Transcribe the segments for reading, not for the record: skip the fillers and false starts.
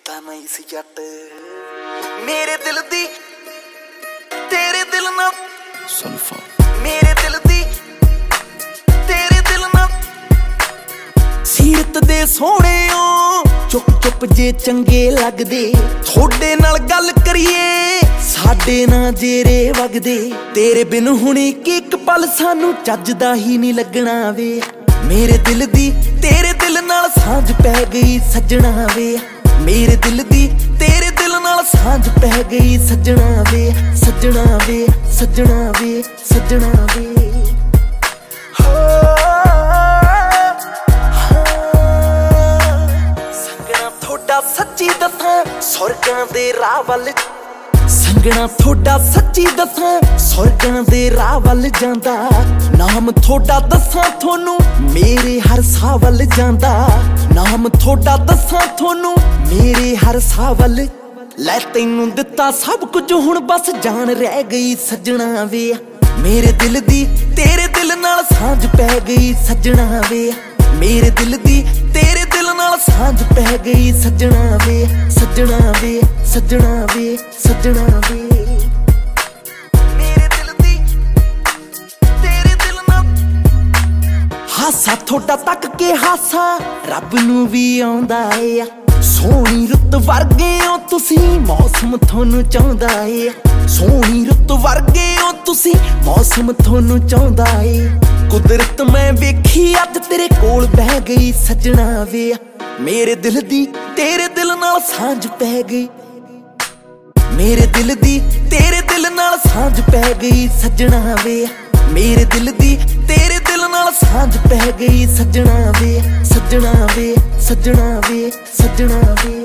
ਤਾਂ ਨਹੀਂ ਸੀ ਜੱਟ ਮੇਰੇ ਦਿਲ ਦੀ ਤੇਰੇ ਦਿਲ ਨਾਲ ਸੁਲਫਾ ਮੇਰੇ ਦਿਲ ਦੀ ਤੇਰੇ ਦਿਲ ਨਾਲ ਸੀਰਤ ਦੇ ਸੋਹਣਿਓ ਚੁੱਪ ਚੁੱਪ ਜੇ ਚੰਗੇ ਲੱਗਦੇ ਥੋੜੇ ਨਾਲ ਗੱਲ ਕਰੀਏ ਸਾਡੇ ਨਾ ਜੇਰੇ ਵਗਦੇ ਤੇਰੇ ਬਿਨ ਹੁਣ ਇੱਕ ਪਲ ਸਾਨੂੰ ਚੱਜਦਾ ਹੀ ਨਹੀਂ ਲੱਗਣਾ ਵੇ ਮੇਰੇ ਦਿਲ ਦੀ ਤੇਰੇ ਦਿਲ ਨਾਲ ਸਾਂਝ ਪੈ ਗਈ ਸੱਜਣਾ ਵੇ ਮੇਰੇ ਦਿਲ ਦੀ ਤੇਰੇ ਦਿਲ ਨਾਲ ਸਾਂਝ ਪੈ ਗਈ ਸੱਜਣਾ ਵੇ ਸੱਜਣਾ ਵੇ ਸੱਜਣਾ ਵੇ ਸੱਜਣਾ ਵੇ ਸੰਗਣਾ ਥੋੜਾ ਸੱਚੀ ਦੱਸਾਂ ਸੁਰਗਾਂ ਦੇ ਰਾਹ ਵੱਲ ਸੰਗਣਾ ਥੋੜਾ ਸੱਚੀ ਦੱਸਾਂ ਸੁਰਗਾਂ ਦੇ ਰਾਹ ਵੱਲ ਜਾਂਦਾ ਨਾਮ ਥੋੜਾ ਦੱਸਾਂ ਤੁਹਾਨੂੰ ਮੇਰੇ ਹਰ ਸਾਹ ਵੱਲ ਜਾਂਦਾ ਨਾਮ ਥੋੜਾ ਦੱਸਾਂ ਤੁਹਾਨੂੰ ਮੇਰੇ ਹਰ ਸਾਹ ਵੱਲ ਲੈ ਤੈਨੂੰ ਦਿੱਤਾ ਸਭ ਕੁਝ ਹੁਣ ਬਸ ਜਾਨ ਰਹਿ ਗਈ ਸੱਜਣਾ ਵੇ ਮੇਰੇ ਦਿਲ ਦੀ ਤੇਰੇ ਦਿਲ ਨਾਲ ਸਾਂਝ ਪੈ ਗਈ ਸੱਜਣਾ ਵੇ ਮੇਰੇ ਦਿਲ ਦੀ ਤੇਰੇ ਦਿਲ ਨਾਲ ਸਾਂਝ ਪੈ ਗਈ ਸੱਜਣਾ ਵੇ ਸੱਜਣਾ ਵੇ ਸੱਜਣਾ ਵੇ ਸੱਜਣਾ ਵੇ ਮੇਰੇ ਦਿਲ ਦੀ ਤੇਰੇ ਦਿਲ ਨਾਲ ਹਾਸਾ ਥੋੜਾ ਤੱਕ ਕੇ ਹਾਸਾ ਰੱਬ ਨੂੰ ਵੀ ਆਉਂਦਾ ਏ ਸੋਹਣੀ ਰੁੱਤ ਵਰਗੇ ਹੋ ਤੁਸੀਂ ਮੌਸਮ ਤੁਹਾਨੂੰ ਚਾਹੁੰਦਾ ਏ ਸੋਹਣੀ ਰੁੱਤ ਵਰਗੇ ਹੋ ਤੁਸੀਂ ਮੌਸਮ ਤੁਹਾਨੂੰ ਚਾਹੁੰਦਾ ਏ ਕੁਦਰਤ ਮੈਂ ਵੇਖੀ ਅੱਜ ਤੇਰੇ ਕੋਲ ਬਹਿ ਗਈ ਸੱਜਣਾ ਵੇ ਮੇਰੇ ਦਿਲ ਦੀ ਤੇਰੇ ਦਿਲ ਨਾਲ ਸਾਂਝ ਪੈ ਗਈ ਮੇਰੇ ਦਿਲ ਦੀ ਤੇਰੇ ਦਿਲ ਨਾਲ ਸਾਂਝ ਪੈ ਗਈ ਸੱਜਣਾ ਵੇ ਮੇਰੇ ਦਿਲ ਦੀ ਤੇਰੇ ਦਿਲ ਨਾਲ ਸਾਂਝ ਪੈ ਗਈ ਸੱਜਣਾ ਵੇ ਸੱਜਣਾ ਵੇ ਸੱਜਣਾ ਵੇ ਸੱਜਣਾ ਵੇ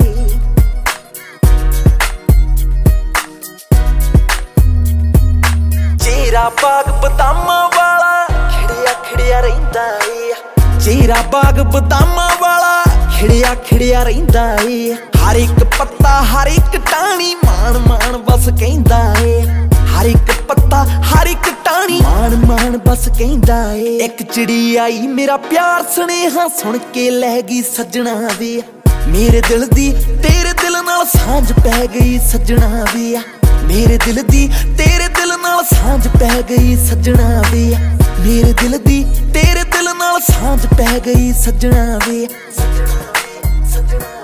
ਚਿਹਰਾ ਬਾਗ ਬਦਾਮਾਂ ਵਾਲਾ ਖਿੜਿਆ ਖਿੜਿਆ ਰਹਿੰਦਾ ਏ ਚਿਹਰਾ ਬਾਗ ਬਦਾਮਾਂ ਵਾਲਾ ਖਿੜਿਆ ਖਿੜਿਆ ਰਹਿੰਦਾ ਏ ਹਰ ਇੱਕ ਪੱਤਾ ਹਰ ਇੱਕ ਟਾਹਣੀ ਮਾਣ ਮਾਣ ਬਸ ਕਹਿੰਦਾ ਏ ਹਰ ਇੱਕ ਪੱਤਾ ਹਰ ਇੱਕ ਟਾਹਣੀ ਮਾਣ ਮਾਣ ਬਸ ਕਹਿੰਦਾ ਏ ਇੱਕ ਚਿੜੀ ਆਈ ਮੇਰਾ ਪਿਆਰ ਸੁਨੇਹਾ ਸੁਣ ਕੇ ਲੈ ਗਈ ਸੱਜਣਾ ਵੇ ਮੇਰੇ ਦਿਲ ਦੀ ਤੇਰੇ ਦਿਲ ਨਾਲ ਸਾਂਝ ਪੈ ਗਈ ਸੱਜਣਾ ਵੇ ਮੇਰੇ ਦਿਲ ਦੀ ਤੇਰੇ ਦਿਲ ਨਾਲ ਸਾਂਝ ਪੈ ਗਈ ਸੱਜਣਾ ਵੇ ਮੇਰੇ ਦਿਲ ਦੀ ਤੇਰੇ ਦਿਲ ਨਾਲ ਸਾਂਝ ਪੈ ਗਈ ਸੱਜਣਾ ਵੇ ਸੱਜਣਾ